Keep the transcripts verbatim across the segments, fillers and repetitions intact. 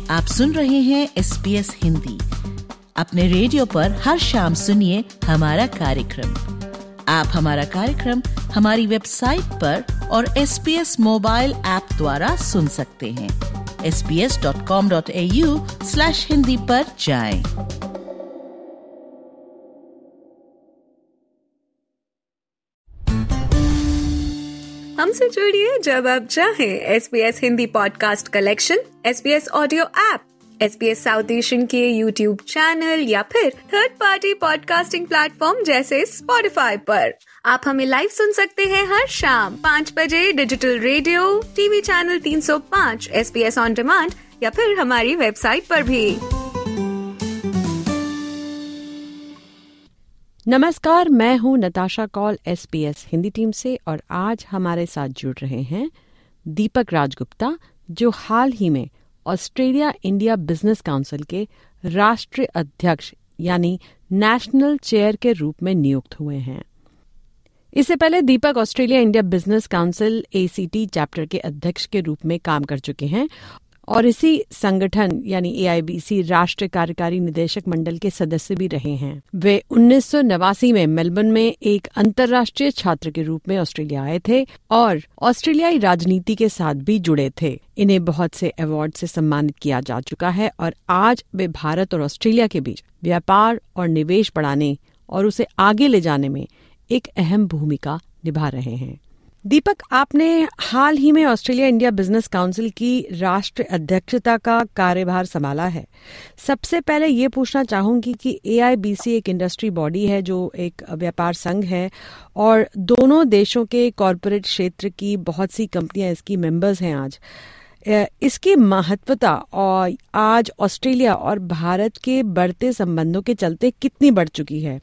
आप सुन रहे हैं एस बी एस हिंदी। अपने रेडियो पर हर शाम सुनिए हमारा कार्यक्रम। आप हमारा कार्यक्रम हमारी वेबसाइट पर और S B S mobile app द्वारा सुन सकते हैं। S B S dot com dot A U slash Hindi पर जाएं। हमसे जुड़िए जब आप चाहें। S B S Hindi podcast collection, S B S audio app, S B S South Asian के यूट्यूब चैनल या फिर थर्ड पार्टी पॉडकास्टिंग प्लेटफॉर्म जैसे स्पॉटिफाई पर। आप हमें लाइव सुन सकते हैं हर शाम पाँच बजे डिजिटल रेडियो, टीवी चैनल तीन सौ पाँच, S B S on demand या फिर हमारी वेबसाइट पर भी। नमस्कार, मैं हूं Natasha Kaul S B S Hindi team से और आज हमारे साथ जुड़ रहे हैं दीपक राजगुप्ता, जो हाल ही में ऑस्ट्रेलिया इंडिया बिजनेस काउंसिल के राष्ट्रीय अध्यक्ष यानी नेशनल चेयर के रूप में नियुक्त हुए हैं। इससे पहले Deepak Australia India business council A C T chapter के अध्यक्ष के रूप में काम कर चुके हैं और इसी संगठन यानी ए आई बी सी राष्ट्रीय कार्यकारी निदेशक मंडल के सदस्य भी रहे हैं। वे उन्नीस सौ नवासी में मेलबर्न में एक अंतर्राष्ट्रीय छात्र के रूप में ऑस्ट्रेलिया आए थे और ऑस्ट्रेलियाई राजनीति के साथ भी जुड़े थे। इन्हें बहुत से अवार्ड से सम्मानित किया जा चुका है और आज वे भारत और ऑस्ट्रेलिया के बीच व्यापार और निवेश बढ़ाने और उसे आगे ले जाने में एक अहम भूमिका निभा रहे हैं। दीपक, आपने हाल ही में ऑस्ट्रेलिया इंडिया बिजनेस काउंसिल की राष्ट्रीय अध्यक्षता का कार्यभार संभाला है। सबसे पहले ये पूछना चाहूंगी कि ए आई बी सी एक इंडस्ट्री बॉडी है जो एक व्यापार संघ है और दोनों देशों के कॉरपोरेट क्षेत्र की बहुत सी कंपनियां इसकी मेंबर्स हैं। आज इसकी महत्वता और आज ऑस्ट्रेलिया और भारत के बढ़ते संबंधों के चलते कितनी बढ़ चुकी है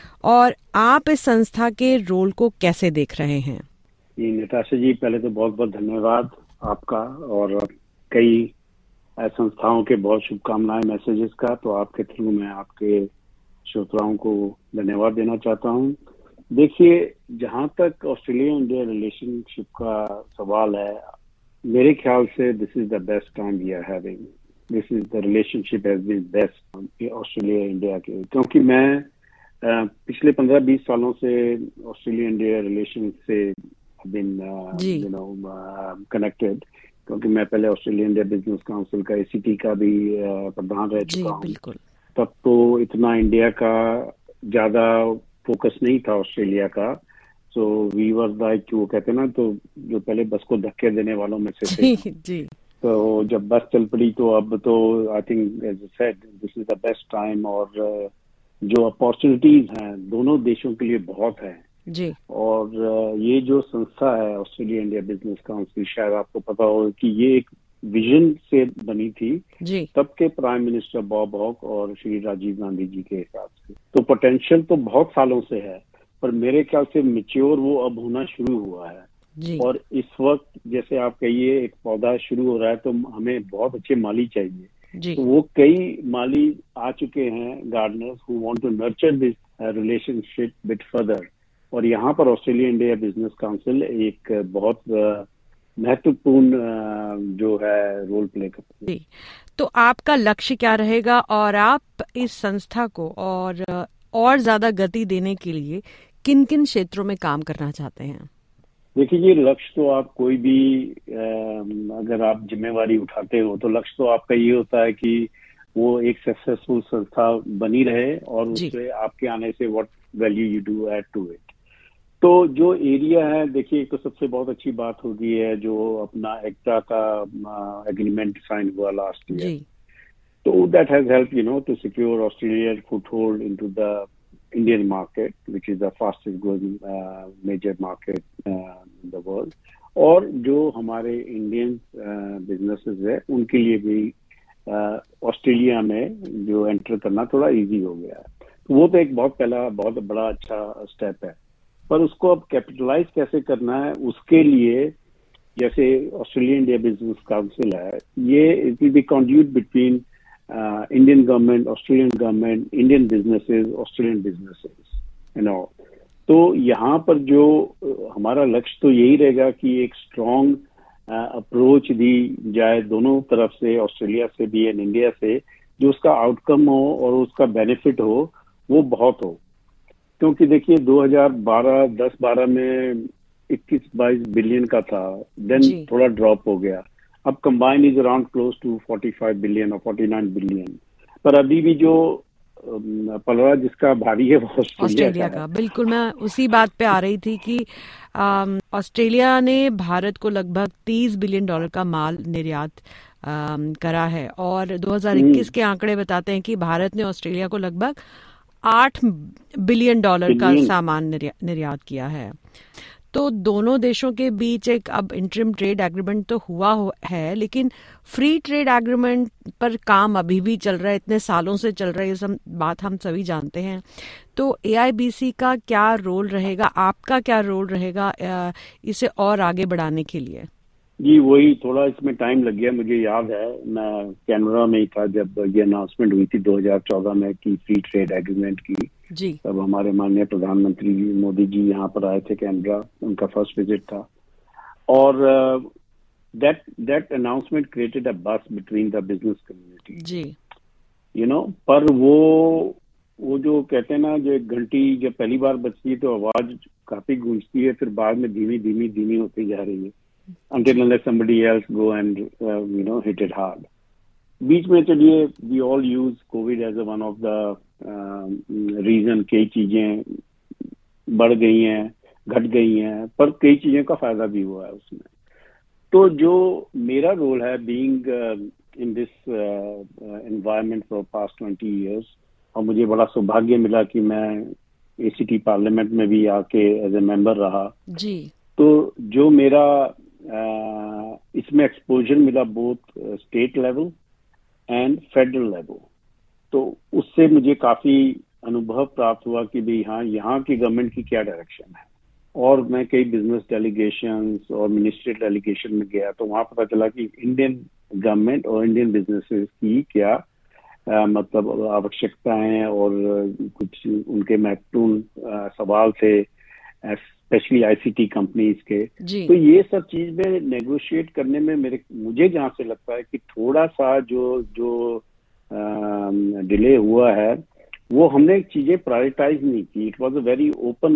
और आप इस संस्था के रोल को कैसे देख रहे हैं? जी नताशा जी, पहले तो बहुत बहुत धन्यवाद आपका और कई संस्थाओं के बहुत शुभकामनाएं मैसेजेस का। तो आपके थ्रू मैं आपके श्रोताओं को धन्यवाद देना चाहता हूं। देखिए, जहां तक ऑस्ट्रेलिया इंडिया रिलेशनशिप का सवाल है, मेरे ख्याल से this is the best time we are having. This is the relationship has been best Australia India के, क्योंकि मैं uh, पिछले पंद्रह बीस सालों से ऑस्ट्रेलिया इंडिया रिलेशन से been uh, you know uh, connected, क्योंकि मैं पहले ऑस्ट्रेलिया इंडिया बिजनेस काउंसिल का ए सी टी का भी uh, प्रधान रह चुका हूँ। तब तो इतना इंडिया का ज्यादा फोकस नहीं था ऑस्ट्रेलिया का। सो वी वर लाइक, वो कहते हैं ना, तो जो पहले बस को धक्के देने वालों में से थे। जी, जी। तो जब बस चल पड़ी तो अब तो I think as I said this is the best time और uh, जो अपॉर्चुनिटीज हैं दोनों देशों के लिए बहुत है जी। और ये जो संस्था है ऑस्ट्रेलिया इंडिया बिजनेस काउंसिल, शायद आपको पता हो कि ये एक विजन से बनी थी जी। तब के प्राइम मिनिस्टर बॉब हॉक और श्री राजीव गांधी जी के हिसाब से। तो पोटेंशियल तो बहुत सालों से है, पर मेरे ख्याल से मैच्योर वो अब होना शुरू हुआ है जी। और इस वक्त जैसे आप कहिए एक पौधा शुरू हो रहा है तो हमें बहुत अच्छे माली चाहिए जी। तो वो कई माली आ चुके हैं, gardeners who want to nurture this relationship bit further. और यहाँ पर ऑस्ट्रेलिया इंडिया बिजनेस काउंसिल एक बहुत महत्वपूर्ण जो है रोल प्ले करती है। तो आपका लक्ष्य क्या रहेगा और आप इस संस्था को और और ज्यादा गति देने के लिए किन किन क्षेत्रों में काम करना चाहते हैं? देखिए, ये लक्ष्य तो आप कोई भी अगर आप जिम्मेवारी उठाते हो तो लक्ष्य तो आपका ये होता है कि वो एक सक्सेसफुल संस्था बनी रहे और उससे आपके आने से what value you do add to it. तो जो एरिया है, देखिए, तो सबसे बहुत अच्छी बात होगी है जो अपना एक्टा का एग्रीमेंट साइन हुआ लास्ट ईयर। तो that has help you know to secure Australia foothold into the Indian market which is the fastest growing major market in the world. और जो हमारे इंडियन बिजनेसेस है उनके लिए भी ऑस्ट्रेलिया uh, में जो एंटर करना थोड़ा इजी हो गया है। तो वो तो एक बहुत पहला बहुत बड़ा अच्छा स्टेप है, पर उसको अब कैपिटलाइज कैसे करना है उसके लिए, जैसे ऑस्ट्रेलिया इंडिया बिजनेस काउंसिल है, ये it will be conduit between Indian government, Australian government, Indian businesses, Australian businesses, you know. तो यहाँ पर जो हमारा लक्ष्य तो यही रहेगा कि एक स्ट्रॉन्ग अप्रोच दी जाए दोनों तरफ से, ऑस्ट्रेलिया से भी एंड इंडिया से, जो उसका आउटकम हो और उसका बेनिफिट हो वो बहुत हो। क्योंकि देखिए दो हज़ार बारह दस बारह में इक्कीस बाईस बिलियन का था, देन थोड़ा ड्रॉप हो गया। अब combine is around close to पैंतालीस बिलियन और उनचास बिलियन। पर अभी भी जो पलड़ा जिसका भारी है वो ऑस्ट्रेलिया, ऑस्ट्रेलिया का, का। बिल्कुल, मैं उसी बात पे आ रही थी कि ऑस्ट्रेलिया ने भारत को लगभग तीस बिलियन डॉलर का माल निर्यात करा है और दो हज़ार इक्कीस के आंकड़े बताते हैं कि भारत ने ऑस्ट्रेलिया को लगभग आठ बिलियन डॉलर का सामान निर्यात किया है। तो दोनों देशों के बीच एक अब इंटरिम ट्रेड एग्रीमेंट तो हुआ हो है, लेकिन फ्री ट्रेड एग्रीमेंट पर काम अभी भी चल रहा है, इतने सालों से चल रहा है, ये सब बात हम सभी जानते हैं। तो ए आई बी सी का क्या रोल रहेगा, आपका क्या रोल रहेगा इसे और आगे बढ़ाने के लिए? जी वही, थोड़ा इसमें टाइम लग गया। मुझे याद है मैं कैनबरा में ही था जब ये अनाउंसमेंट हुई थी दो हज़ार चौदह में की फ्री ट्रेड एग्रीमेंट की। जी। तब हमारे माननीय प्रधानमंत्री मोदी जी यहाँ पर आए थे कैनबरा, उनका फर्स्ट विजिट था। और that that announcement created a buzz between the business community. जी। यू नो, पर वो वो जो कहते हैं ना, जो एक घंटी जब पहली बार बजती है तो आवाज काफी गूंजती है, फिर बाद में धीमी धीमी धीमी होती जा रही है until unless somebody else go and uh, you know hit it hard. बीच में चलिए we all use COVID as a one of the uh, reason, कई चीजें बढ़ गई हैं, घट गई हैं, पर कई चीजों का फायदा भी हुआ है उसमें। तो जो मेरा रोल है being uh, in this uh, uh, environment for past twenty years, और मुझे बड़ा सौभाग्य मिला कि मैं ए सी टी पार्लियामेंट में भी आके एज ए मेंबर रहा जी। तो जो मेरा Uh, इसमें एक्सपोजर मिला both state level and federal level, तो उससे मुझे काफी अनुभव प्राप्त हुआ कि भाई हाँ, यहाँ की गवर्नमेंट की क्या डायरेक्शन है। और मैं कई बिजनेस डेलीगेशंस और मिनिस्ट्रियल डेलीगेशन में गया तो वहाँ पता चला कि इंडियन गवर्नमेंट और इंडियन बिजनेसेस की क्या uh, मतलब आवश्यकताएं और कुछ उनके महत्वपूर्ण uh, सवाल थे, specially I C T companies के। तो ये सब चीज में नेगोशिएट करने में मेरे मुझे जहाँ से लगता है कि थोड़ा सा जो जो डिले हुआ है वो हमने चीजें प्रायोरिटाइज नहीं की। It was a very open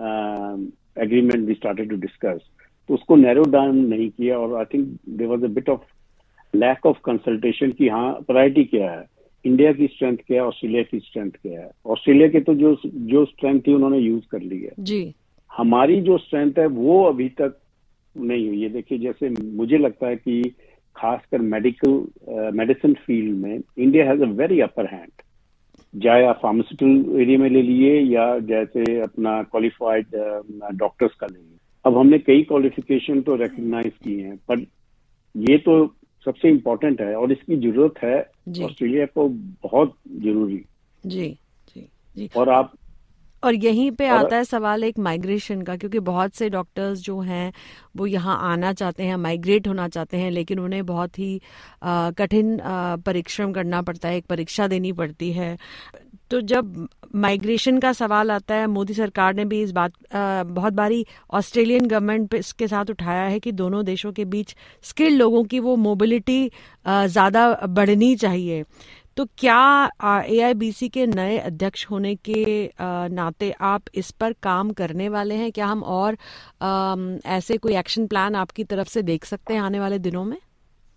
agreement we started to discuss, तो उसको नैरो डाउन नहीं किया और I think there was a bit of lack of consultation कि हाँ प्रायोरिटी क्या है, इंडिया की स्ट्रेंथ क्या है, ऑस्ट्रेलिया की स्ट्रेंथ क्या है। ऑस्ट्रेलिया के तो जो जो स्ट्रेंथ थी उन्होंने यूज कर ली है जी। हमारी जो स्ट्रेंथ है वो अभी तक नहीं हुई है। देखिए जैसे मुझे लगता है कि खासकर मेडिकल मेडिसिन फील्ड में India has a very upper hand, चाहे आप फार्मास्यूटिकल एरिया में ले लिए या जैसे अपना क्वालिफाइड डॉक्टर्स का ले लिए। अब हमने कई क्वालिफिकेशन तो रिकग्नाइज की हैं, पर ये तो सबसे इम्पोर्टेंट है और इसकी जरूरत है ऑस्ट्रेलिया को, बहुत जरूरी। जी जी जी। और आप और यहीं पे आता है सवाल एक माइग्रेशन का, क्योंकि बहुत से डॉक्टर्स जो हैं वो यहाँ आना चाहते हैं, माइग्रेट होना चाहते हैं, लेकिन उन्हें बहुत ही आ, कठिन आ, परिश्रम करना पड़ता है, एक परीक्षा देनी पड़ती है। तो जब माइग्रेशन का सवाल आता है, मोदी सरकार ने भी इस बात आ, बहुत बारी ऑस्ट्रेलियन गवर्नमेंट पे इसके साथ उठाया है कि दोनों देशों के बीच स्किल्ड लोगों की वो मोबिलिटी ज़्यादा बढ़नी चाहिए। तो क्या ए आई बी सी के नए अध्यक्ष होने के आ, नाते आप इस पर काम करने वाले हैं? क्या हम और आ, ऐसे कोई एक्शन प्लान आपकी तरफ से देख सकते हैं आने वाले दिनों में?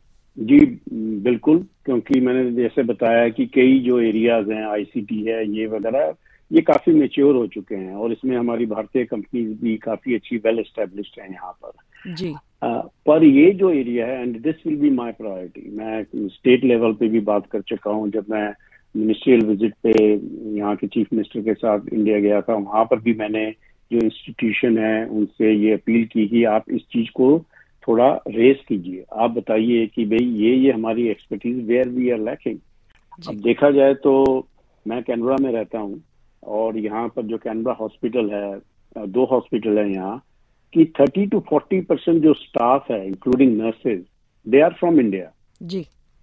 जी बिल्कुल, क्योंकि मैंने जैसे बताया कि कई जो एरियाज हैं, आई सी टी है, ये वगैरह, ये काफी मैच्योर हो चुके हैं और इसमें हमारी भारतीय कंपनीज भी काफी अच्छी वेल एस्टेब्लिश्ड हैं यहाँ पर जी। Uh, पर ये जो एरिया है, and this will be my priority, मैं स्टेट लेवल पे भी बात कर चुका हूँ। जब मैं मिनिस्ट्रियल विजिट पे यहाँ के चीफ मिनिस्टर के साथ इंडिया गया था, वहां पर भी मैंने जो इंस्टीट्यूशन है उनसे ये अपील की कि आप इस चीज को थोड़ा रेस कीजिए, आप बताइए कि भाई ये ये हमारी expertise where we are lacking. अब देखा जाए तो मैं कैनबरा में रहता हूँ और यहाँ पर जो कैनबरा हॉस्पिटल है, दो हॉस्पिटल है यहाँ कि तीस टू चालीस परसेंट जो स्टाफ है including nurses, they are from India जी।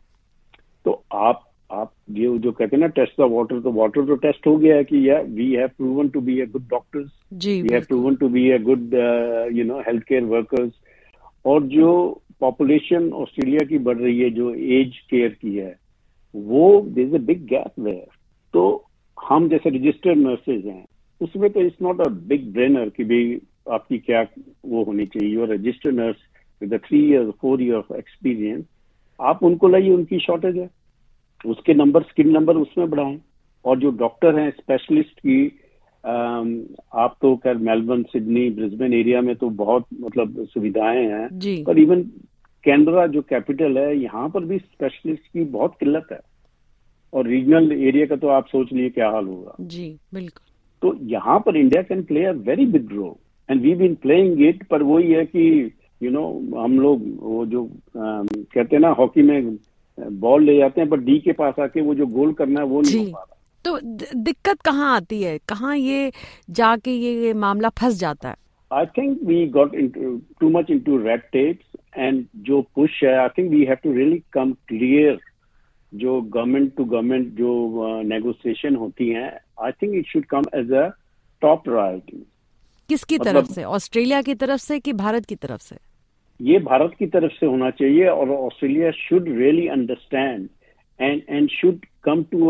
तो आप आप ये जो कहते हैं ना टेस्ट द वाटर, तो वाटर तो टेस्ट हो गया है कि या we have proven to be a good doctors, we have proven to be a good you know health care workers. और जो पॉपुलेशन ऑस्ट्रेलिया की बढ़ रही है, जो एज केयर की है, वो there is a big gap there. तो हम जैसे रजिस्टर्ड नर्सेज हैं, उसमें तो it's not a big brainer कि भाई आपकी क्या वो होनी चाहिए। Your registered nurse with three year four year of experience, आप उनको लाइए, उनकी शॉर्टेज है, उसके नंबर स्किल नंबर उसमें बढ़ाएं। और जो डॉक्टर हैं स्पेशलिस्ट की, आम, आप तो खैर मेलबर्न, सिडनी, ब्रिस्बेन एरिया में तो बहुत मतलब सुविधाएं हैं, पर इवन कैनबरा जो कैपिटल है, यहाँ पर भी स्पेशलिस्ट की बहुत किल्लत है। और रीजनल एरिया का तो आप सोच लिए क्या हाल होगा। जी बिल्कुल। तो यहाँ पर India can play a very big role and we been playing it. पर वही है कि यू you नो know, हम लोग वो जो आ, कहते हैं ना, हॉकी में बॉल ले जाते हैं पर डी के पास आके वो जो गोल करना है वो नहीं हो पा रहा। तो दिक्कत कहाँ आती है, कहाँ ये जाके ये, ये मामला फंस जाता है? I think we got into too much into red tapes and जो पुश है, I think we have to really come clear. जो गवर्नमेंट टू गवर्नमेंट जो नेगोशिएशन uh, होती हैं, I think it should come as a top priority. किसकी मतलब, तरफ से? ऑस्ट्रेलिया की तरफ से कि भारत की तरफ से? ये भारत की तरफ से होना चाहिए और Australia should really understand and and should come to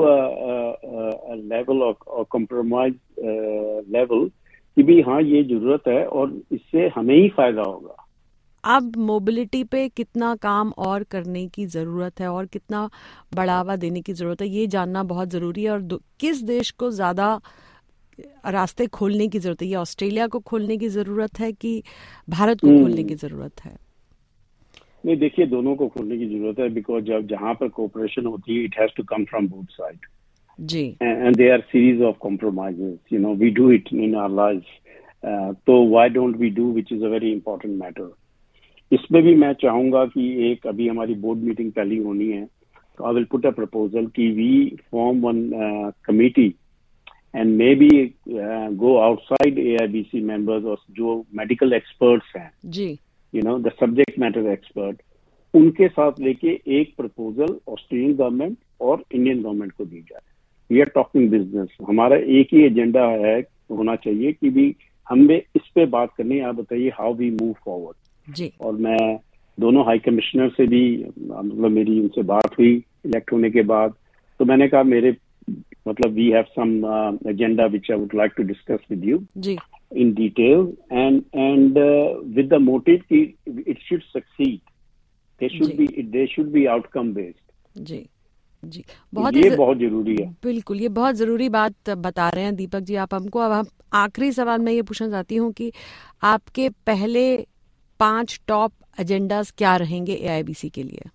a level of compromise level कि भी हाँ ये जरूरत है और इससे हमें ही फायदा होगा। अब मोबिलिटी पे कितना काम और करने की जरूरत है और कितना बढ़ावा देने की जरूरत है, ये जानना बहुत जरूरी है। और किस देश को ज्यादा रास्ते खोलने की जरूरत है? ये ऑस्ट्रेलिया को खोलने की जरूरत है कि भारत को खोलने की जरूरत है? नहीं, देखिए दोनों को खोलने की जरूरत है, बिकॉज जब जहाँ पर कोऑपरेशन होती है it has to come from both side जी, and there are series of compromises, you know, we do it in our life. तो why don't we do, which is a very important matter. इसमें भी मैं चाहूंगा कि एक अभी हमारी बोर्ड मीटिंग पहली होनी है, तो I will put a proposal कि we form one committee and may be go outside A I B C members और जो मेडिकल एक्सपर्ट्स हैं जी, you know the subject matter expert, उनके साथ लेके एक प्रपोजल ऑस्ट्रेलियन गवर्नमेंट और इंडियन गवर्नमेंट को दी जाए। वी आर टॉकिंग बिजनेस, हमारा एक ही एजेंडा है, होना चाहिए कि भी हमें इस पे बात करनी है। आप बताइए हाउ वी मूव फॉरवर्ड जी। और मैं दोनों हाई कमिश्नर से भी मतलब मेरी उनसे बात हुई इलेक्ट होने के बाद, तो मैंने कहा मेरे मतलब we have some agenda which I would like to discuss with you जी in detail and and uh, with the motive कि it should succeed, they should जी. be they should be outcome based। जी जी, बहुत ये ज... बहुत जरूरी है। बिल्कुल, ये बहुत जरूरी बात बता रहे हैं दीपक जी आप हमको। अब हम आखिरी सवाल मैं ये पूछना चाहती हूँ कि आपके पहले पांच टॉप एजेंडास क्या रहेंगे ए आई बी सी के लिए?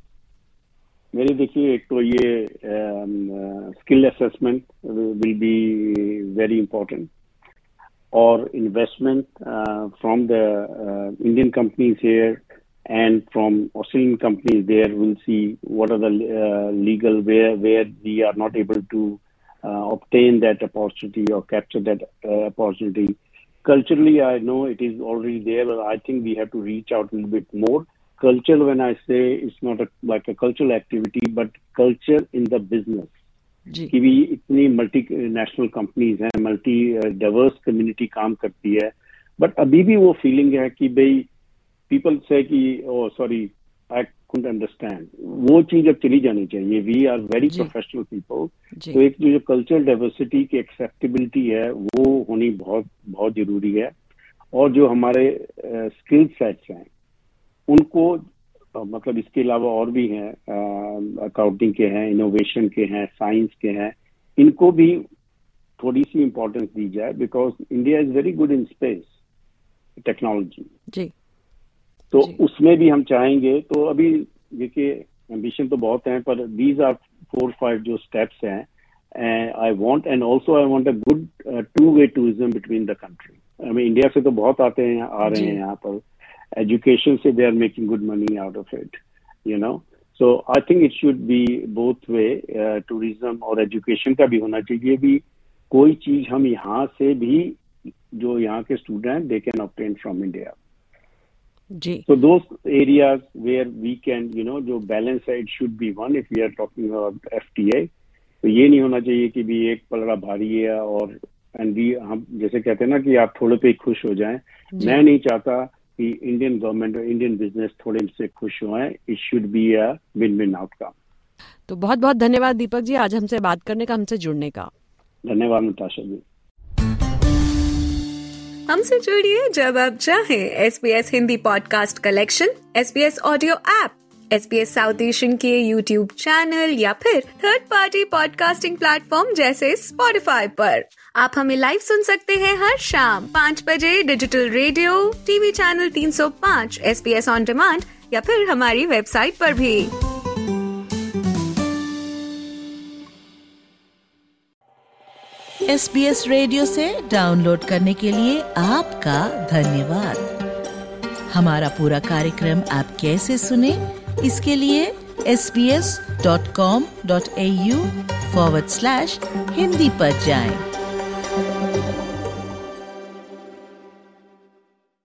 मेरे देखिए, एक तो ये skill assessment will be very important, or investment uh, from the uh, Indian companies here and from Australian companies there. We'll see what are the uh, legal where where we are not able to uh, obtain that opportunity or capture that uh, opportunity. Culturally, I know it is already there, but I think we have to reach out a little bit more. Culture, when I say, it's not a, like a cultural activity, but culture in the business. कि भी इतनी multi national companies हैं, multi diverse community काम करती है, but अभी भी वो फीलिंग है कि भाई पीपल से कि oh sorry I couldn't understand, वो चीज अब चली जानी चाहिए। We are very professional people, तो एक जो कल्चरल डाइवर्सिटी की एक्सेप्टेबिलिटी है वो होनी बहुत बहुत जरूरी है। और जो हमारे स्किल सेट्स हैं उनको मतलब इसके अलावा और भी हैं, अकाउंटिंग के हैं, इनोवेशन के हैं, साइंस के हैं, इनको भी थोड़ी सी इम्पोर्टेंस दी जाए, because India is very good in space technology जी। तो जी. उसमें भी हम चाहेंगे। तो अभी देखिए एम्बिशन तो बहुत हैं, पर दीज आर फोर फाइव जो स्टेप्स हैं I want, and also I want a good two way tourism between the country. हमें इंडिया से तो बहुत आते हैं, आ रहे हैं यहाँ पर, education say they are making good money out of it, you know, so I think it should be both way, uh, tourism और education का भी होना चाहिए भी। कोई चीज हम यहाँ से भी जो यहाँ के student they can obtain from India जी। so those areas where we can, you know, जो balance है, it should be one if we are talking about F T A। तो ये नहीं होना चाहिए कि भी एक पलड़ा भारी है और एंड भी हम जैसे कहते हैं ना कि आप थोड़े पे खुश हो जाएं। मैं नहीं चाहता कि इंडियन गवर्नमेंट और इंडियन बिजनेस थोड़े से खुश हुए। It should be a win win outcome. तो बहुत बहुत धन्यवाद दीपक जी, आज हमसे बात करने का, हमसे जुड़ने का। धन्यवाद नताशा जी। हमसे जुड़िए जब आप चाहें। SBS Hindi podcast collection, SBS audio app, SBS South Asian के यूट्यूब चैनल या फिर थर्ड पार्टी पॉडकास्टिंग प्लेटफॉर्म जैसे स्पॉटिफाई पर। आप हमें लाइव सुन सकते हैं हर शाम पाँच बजे डिजिटल रेडियो, टीवी चैनल तीन सौ पाँच, एसबीएस ऑन डिमांड या फिर हमारी वेबसाइट पर भी। एसबीएस रेडियो से डाउनलोड करने के लिए आपका धन्यवाद। हमारा पूरा कार्यक्रम आप कैसे सुने, इसके लिए S B S dot com dot A U forward slash Hindi पर जाएं।